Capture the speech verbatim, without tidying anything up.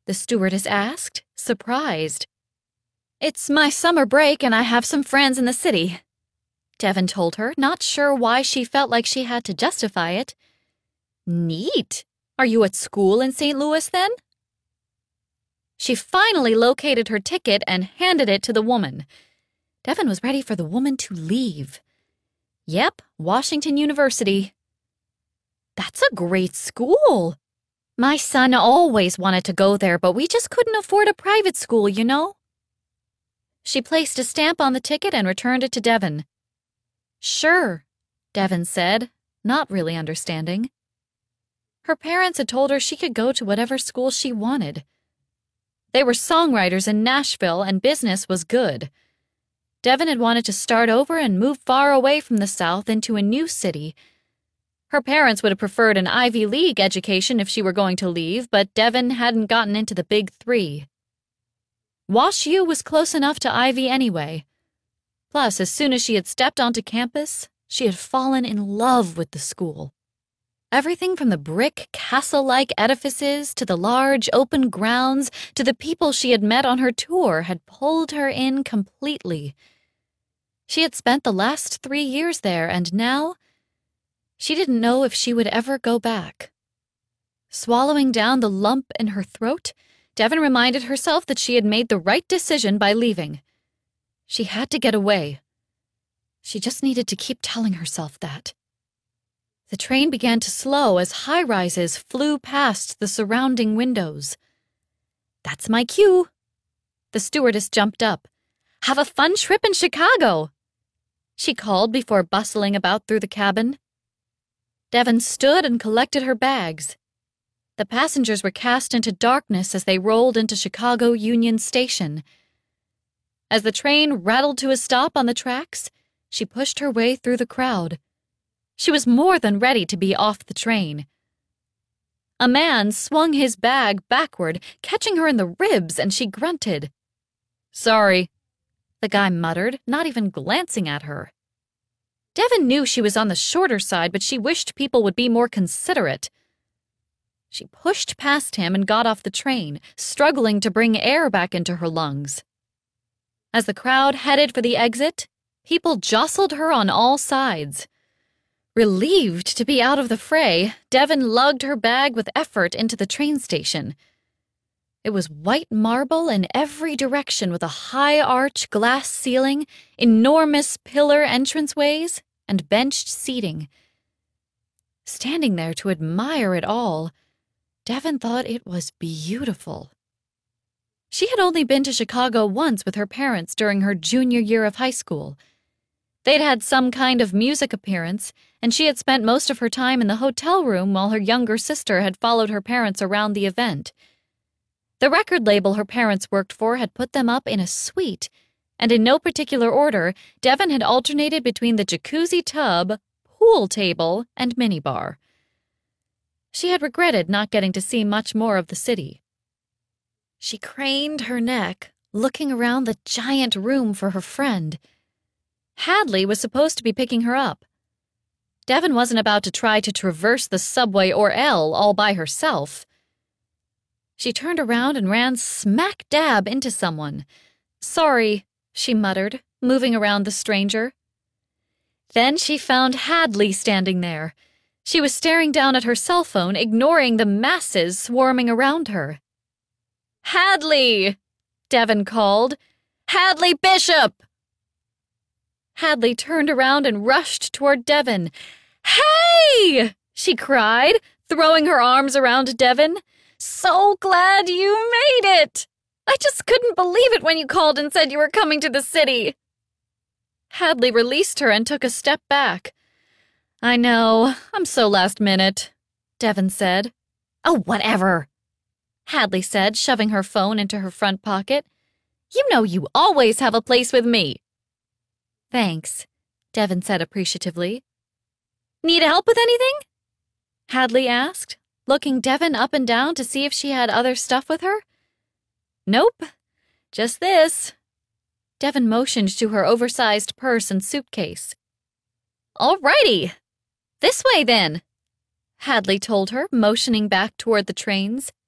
the stewardess asked, surprised. "It's my summer break and I have some friends in the city," Devin told her, not sure why she felt like she had to justify it. "Neat. Are you at school in Saint Louis then?" She finally located her ticket and handed it to the woman. Devin was ready for the woman to leave. "Yep, Washington University." "That's a great school. My son always wanted to go there, but we just couldn't afford a private school, you know." She placed a stamp on the ticket and returned it to Devin. "Sure," Devin said, not really understanding. Her parents had told her she could go to whatever school she wanted. They were songwriters in Nashville and business was good. Devin had wanted to start over and move far away from the South into a new city. Her parents would have preferred an Ivy League education if she were going to leave, but Devin hadn't gotten into the big three. Wash U was close enough to Ivy anyway. Plus, as soon as she had stepped onto campus, she had fallen in love with the school. Everything from the brick, castle-like edifices to the large, open grounds to the people she had met on her tour had pulled her in completely. She had spent the last three years there, and now she didn't know if she would ever go back. Swallowing down the lump in her throat, Devin reminded herself that she had made the right decision by leaving. She had to get away. She just needed to keep telling herself that. The train began to slow as high-rises flew past the surrounding windows. "That's my cue." The stewardess jumped up. "Have a fun trip in Chicago," she called before bustling about through the cabin. Devin stood and collected her bags. The passengers were cast into darkness as they rolled into Chicago Union Station. As the train rattled to a stop on the tracks, she pushed her way through the crowd. She was more than ready to be off the train. A man swung his bag backward, catching her in the ribs, and she grunted. "Sorry," the guy muttered, not even glancing at her. Devin knew she was on the shorter side, but she wished people would be more considerate. She pushed past him and got off the train, struggling to bring air back into her lungs. As the crowd headed for the exit, people jostled her on all sides. Relieved to be out of the fray, Devin lugged her bag with effort into the train station. It was white marble in every direction with a high-arch glass ceiling, enormous pillar entranceways, and benched seating. Standing there to admire it all, Devin thought it was beautiful. She had only been to Chicago once with her parents during her junior year of high school. They'd had some kind of music appearance, and she had spent most of her time in the hotel room while her younger sister had followed her parents around the event. The record label her parents worked for had put them up in a suite, and in no particular order, Devin had alternated between the jacuzzi tub, pool table, and minibar. She had regretted not getting to see much more of the city. She craned her neck, looking around the giant room for her friend. Hadley was supposed to be picking her up. Devin wasn't about to try to traverse the subway or L all by herself. She turned around and ran smack dab into someone. "Sorry," she muttered, moving around the stranger. Then she found Hadley standing there. She was staring down at her cell phone, ignoring the masses swarming around her. "Hadley!" Devin called. "Hadley Bishop!" Hadley turned around and rushed toward Devin. "Hey!" she cried, throwing her arms around Devin. "So glad you made it! I just couldn't believe it when you called and said you were coming to the city." Hadley released her and took a step back. "I know, I'm so last minute," Devin said. "Oh, whatever," Hadley said, shoving her phone into her front pocket. "You know you always have a place with me." "Thanks," Devin said appreciatively. "Need help with anything?" Hadley asked, looking Devin up and down to see if she had other stuff with her. "Nope, just this." Devin motioned to her oversized purse and suitcase. "All righty. This way, then," Hadley told her, motioning back toward the trains.